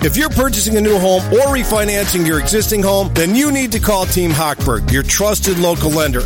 If you're purchasing a new home or refinancing your existing home, then you need to call Team Hochberg, your trusted local lender.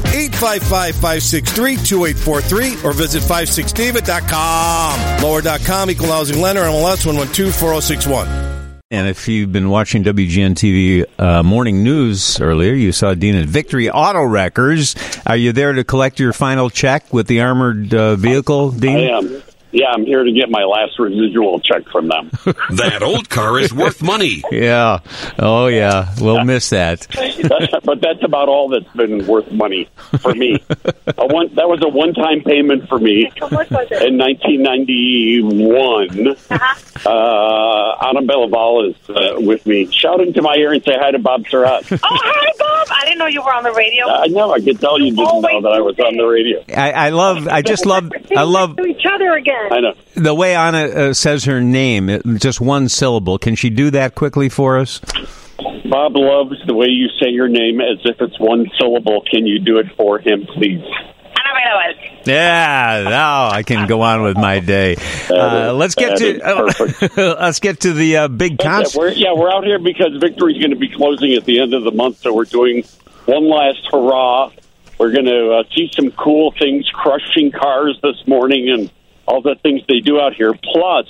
855-563-2843 or visit 56david.com. Lower.com, equal housing lender, MLS 112-4061. And if you've been watching WGN-TV morning news earlier, you saw Dean at Victory Auto Wreckers. Are you there to collect your final check with the armored vehicle, Dean? I am. Yeah, I'm here to get my last residual check from them. That old car is worth money. Yeah. Oh, yeah. We'll miss that. But that's about all that's been worth money for me. That was a one-time payment for me in 1991. Anna Bellaval is with me. Shout into my ear and say hi to Bob Surratt. Oh, hi, Bob. I didn't know you were on the radio. I know. I could tell you didn't know that I was on the radio. I love to each other again. I know. The way Anna says her name, just one syllable. Can she do that quickly for us? Bob loves the way you say your name as if it's one syllable. Can you do it for him, please? Yeah, now I can go on with my day. Let's get to the big concert. We're out here because Victory's going to be closing at the end of the month, so we're doing one last hurrah. We're going to see some cool things, crushing cars this morning, and all the things they do out here. Plus,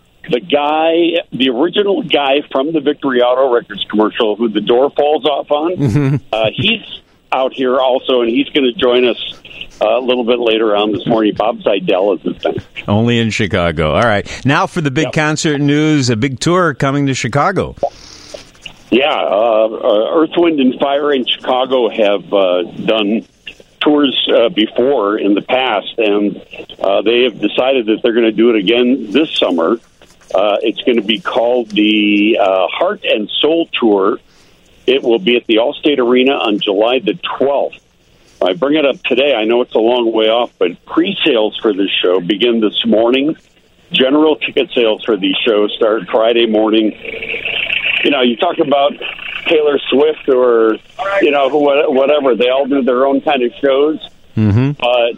the original guy from the Victory Auto Wreckers commercial, who the door falls off on, he's out here also, and he's going to join us a little bit later on this morning. Bob Seidel is his name. Only in Chicago. All right. Now for the big concert news, a big tour coming to Chicago. Yeah, Earth, Wind, and Fire in Chicago have done tours before in the past, and they have decided that they're going to do it again this summer. It's going to be called the Heart and Soul Tour. It will be at the Allstate Arena on July the 12th. I bring it up today. I know it's a long way off, but pre-sales for this show begin this morning. General ticket sales for these shows start Friday morning. You know, you talk about Taylor Swift or, whatever. They all do their own kind of shows. Mm-hmm. But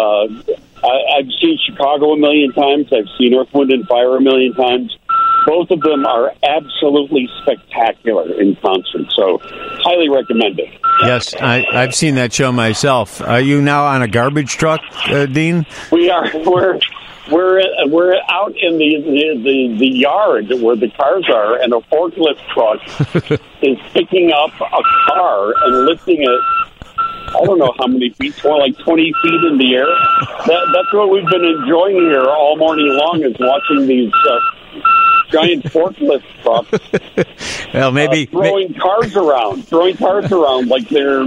I've seen Chicago a million times. I've seen Earth, Wind, and Fire a million times. Both of them are absolutely spectacular in concert, so highly recommend it. Yes, I've seen that show myself. Are you now on a garbage truck, Dean? We are. We're out in the yard where the cars are, and a forklift truck is picking up a car and lifting it. I don't know how many feet, like 20 feet in the air. That's what we've been enjoying here all morning long, is watching these giant forklift trucks. Well, maybe throwing cars around like they're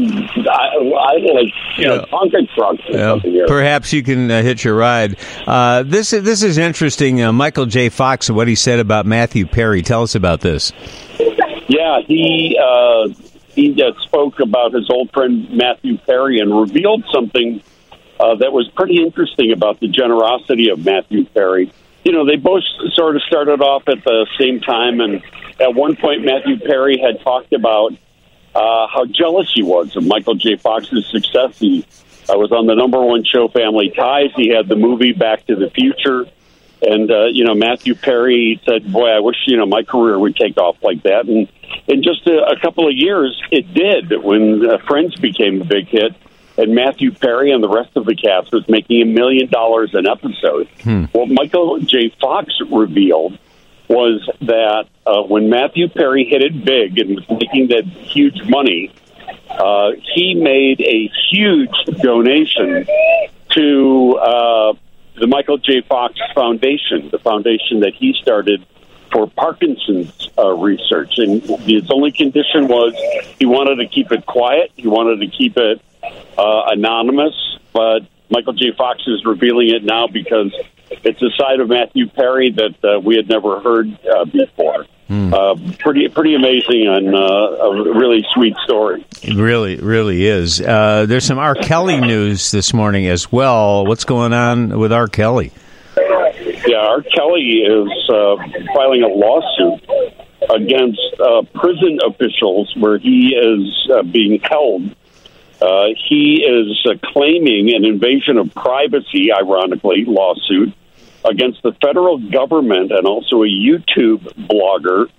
Tonka trucks or something. Perhaps you can hitch a ride. This is interesting. Michael J. Fox, what he said about Matthew Perry. Tell us about this. Yeah, he spoke about his old friend Matthew Perry and revealed something that was pretty interesting about the generosity of Matthew Perry. You know, they both sort of started off at the same time, and at one point Matthew Perry had talked about how jealous he was of Michael J. Fox's success. He was on the #1 show, Family Ties. He had the movie Back to the Future. And, Matthew Perry said, boy, I wish, my career would take off like that. And in just a couple of years, it did when Friends became a big hit. And Matthew Perry and the rest of the cast was making $1 million an episode. What Michael J. Fox revealed was that when Matthew Perry hit it big and was making that huge money, he made a huge donation to the Michael J. Fox Foundation, the foundation that he started for Parkinson's research. And his only condition was he wanted to keep it quiet. He wanted to keep it anonymous. But Michael J. Fox is revealing it now because it's a side of Matthew Perry that we had never heard before. Pretty amazing and a really sweet story. It really is. There's some R. Kelly news this morning as well. What's going on with R. Kelly? Yeah, R. Kelly is filing a lawsuit against prison officials where he is being held. He is claiming an invasion of privacy, ironically, lawsuit against the federal government and also a YouTube blogger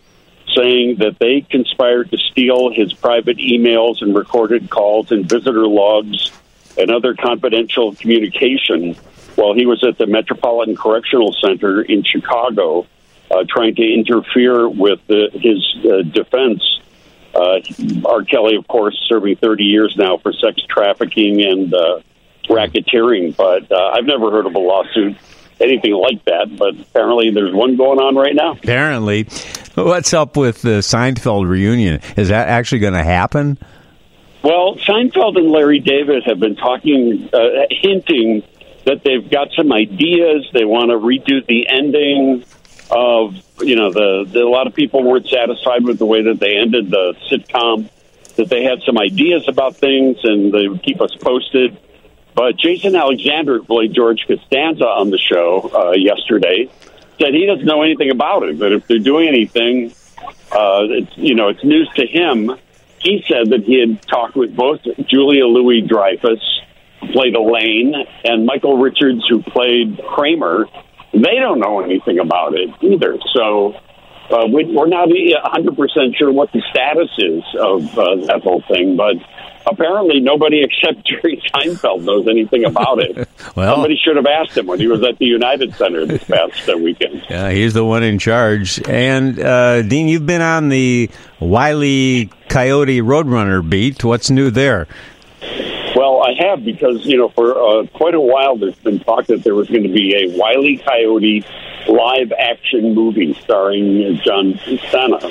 saying that they conspired to steal his private emails and recorded calls and visitor logs and other confidential communication while he was at the Metropolitan Correctional Center in Chicago, trying to interfere with his defense. R. Kelly, of course, serving 30 years now for sex trafficking and racketeering, but I've never heard of a lawsuit, anything like that, but apparently there's one going on right now. Apparently. What's up with the Seinfeld reunion? Is that actually going to happen? Well, Seinfeld and Larry David have been talking, hinting that they've got some ideas. They want to redo the ending of, a lot of people weren't satisfied with the way that they ended the sitcom, that they had some ideas about things, and they would keep us posted. But Jason Alexander, who played George Costanza on the show yesterday, said he doesn't know anything about it, that if they're doing anything, it's news to him. He said that he had talked with both Julia Louis-Dreyfus, who played Elaine, and Michael Richards, who played Kramer. They don't know anything about it either. So we're not 100% sure what the status is of that whole thing, but apparently nobody except Jerry Seinfeld knows anything about it. Well, somebody should have asked him when he was at the United Center this past weekend. Yeah, he's the one in charge. And, Dean, you've been on the Wile E. Coyote Roadrunner beat. What's new there? Well, I have because, for quite a while there's been talk that there was going to be a Wile E. Coyote live-action movie starring John Cena.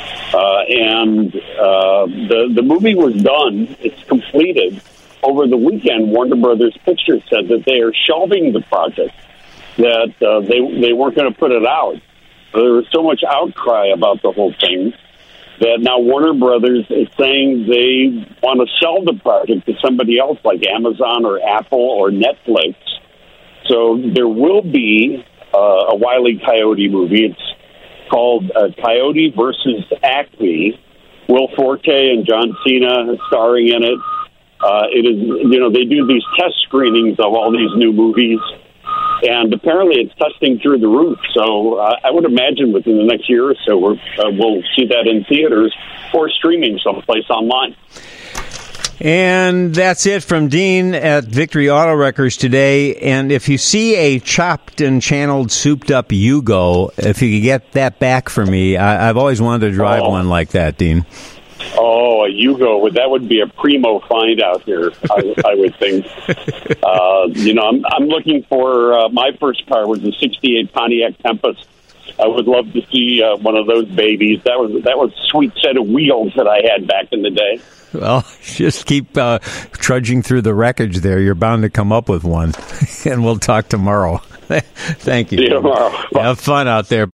The movie was done. It's completed. Over the weekend, Warner Brothers Pictures said that they are shelving the project, that they weren't going to put it out. There was so much outcry about the whole thing that now Warner Brothers is saying they want to sell the project to somebody else like Amazon or Apple or Netflix. So there will be a Wile E. Coyote movie. It's called Coyote versus Acme. Will Forte and John Cena starring in it. It is, they do these test screenings of all these new movies, and apparently it's testing through the roof. So I would imagine within the next year or so we'll see that in theaters or streaming someplace online. And that's it from Dean at Victory Auto Wreckers today. And if you see a chopped and channeled, souped-up Yugo, if you could get that back for me, I've always wanted to drive one like that, Dean. Oh, a Yugo, that would be a primo find out here, I would think. I'm looking for, my first car was a 68 Pontiac Tempest. I would love to see one of those babies. That was a sweet set of wheels that I had back in the day. Well, just keep trudging through the wreckage there. You're bound to come up with one. And we'll talk tomorrow. Thank you. See you tomorrow. Have fun out there.